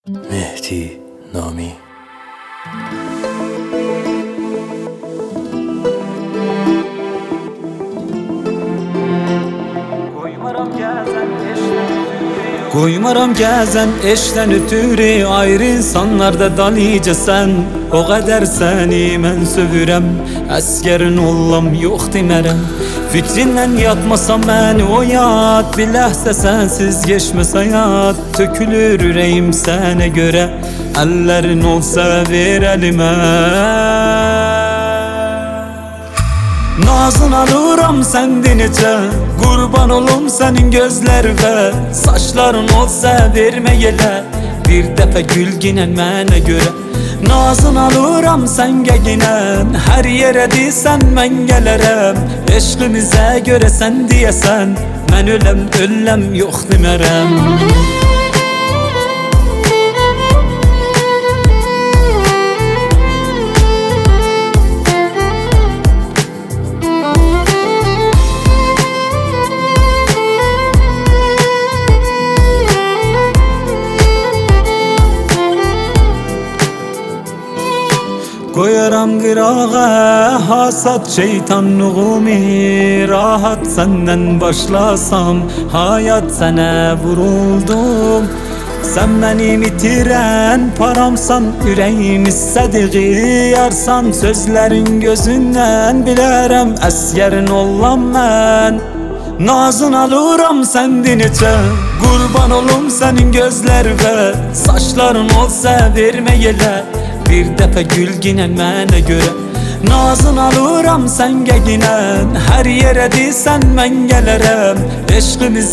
Mehdi Nami. Qoymaram gəzən eşdən ötürü ayrı insanlarda dalıcasən. O qədər səni mən sövürəm, əskərin ollam yox demərəm. Fikrindən yatmasam məni o yad, bir ləhsə sənsiz geçməs həyat. Tökülür ürəyim sənə görə, əllərin olsa ver əlimə. Nazın alıram səndə necə, qurban olum sənin gözlərinə. Saçların olsa vermə yelə, bir dəfə gül ginən mənə görə. Nazın alıram sən gəginən, hər yerə desən mən gələrəm. Eşqimizə görə sən deyəsən, mən öləm öləm yox demərəm. Qoyaram qırağa hasad şeytanlığımı, rahat səndən başlasam, hayat sənə vuruldum. Sən mənim itirən paramsan, ürəyim istədiği yarsan. Sözlərin gözündən bilərəm, əskərin ollam mən. Nazın alıram səndə necə, qurban olum sənin gözlərinə. Saçların olsa vermə yelə, bir dəfə gül ginən mənə görə. Nazın alıram sən gəginən, hər yerə desən mən gələrəm. Eşqimiz